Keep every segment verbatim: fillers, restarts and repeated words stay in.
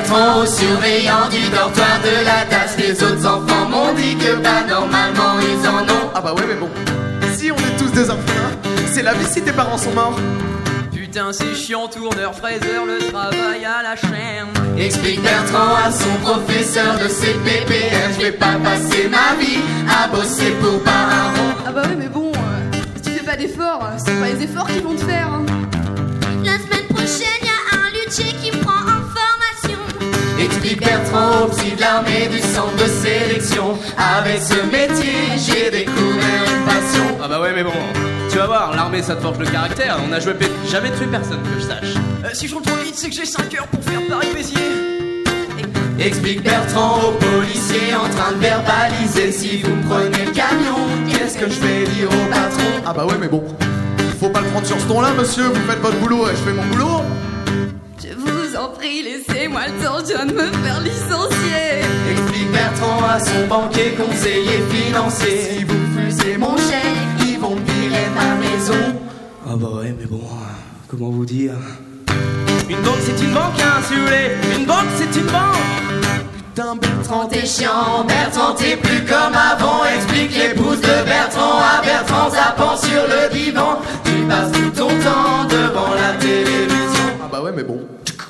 Bertrand, au surveillant du dortoir de la tasse. Les autres enfants m'ont dit que bah normalement ils en ont. Ah bah ouais mais bon, si on est tous des orphelins, c'est la vie si tes parents sont morts. Putain c'est chiant, tourneur, fraiseur, le travail à la chaîne. Explique Bertrand à son professeur de C P P R. Je vais pas passer ma vie à bosser pour pas un rond. Ah bah ouais mais bon, euh, si tu fais pas d'efforts, c'est pas les efforts qui vont te faire hein. La semaine prochaine, y'a un luthier qui me prend en formation. Explique Bertrand au psy de l'armée du centre de sélection. Avec ce métier, j'ai découvert une passion. Ah bah ouais mais bon, tu vas voir, l'armée ça te forge le caractère. On a joué p- jamais tué personne que je sache. Euh, si je roule trop vite, c'est que j'ai cinq heures pour faire Paris-Béziers. Explique Bertrand au policier en train de verbaliser. Si vous me prenez le camion, qu'est-ce que je vais dire au patron? Ah bah ouais mais bon, faut pas le prendre sur ce ton là monsieur, vous faites votre boulot et je fais mon boulot. Je vous en prie, laissez-moi le temps, je viens de me faire licencier. Explique Bertrand à son banquier conseiller financier. Si vous fusez mon chèque, ils vont me virer ma maison. Ah bah ouais mais bon, comment vous dire? Une banque c'est une banque hein si vous voulez. Une banque c'est une banque. Putain Bertrand T'es chiant, Bertrand t'es plus comme avant. Explique les pouces de Bertrand à Bertrand zappant sur le divan. Tu passes tout ton temps devant la télévision. Ah bah ouais mais bon.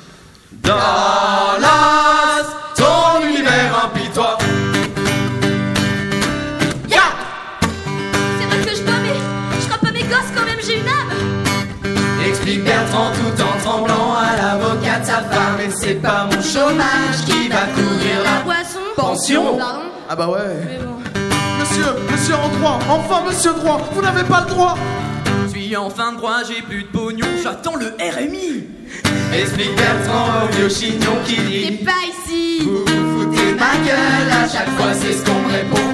Dallas, ton univers impitoyable. Yeah. C'est vrai que je bats mais je frappe pas mes gosses quand même, j'ai une âme. Explique Bertrand tout en tremblant à l'avocat de sa femme. Et c'est pas mon chômage qui va couvrir la Poisson. pension. Pardon. Ah bah ouais. Mais bon. Monsieur, monsieur en droit, enfin monsieur droit, vous n'avez pas le droit. Je suis en fin de droit, j'ai plus de pognon, j'attends le R M I. Explique Bertrand au vieux chignon qui T'es dit pas ici. vous vous foutez ma gueule, à chaque fois c'est ce qu'on me répond.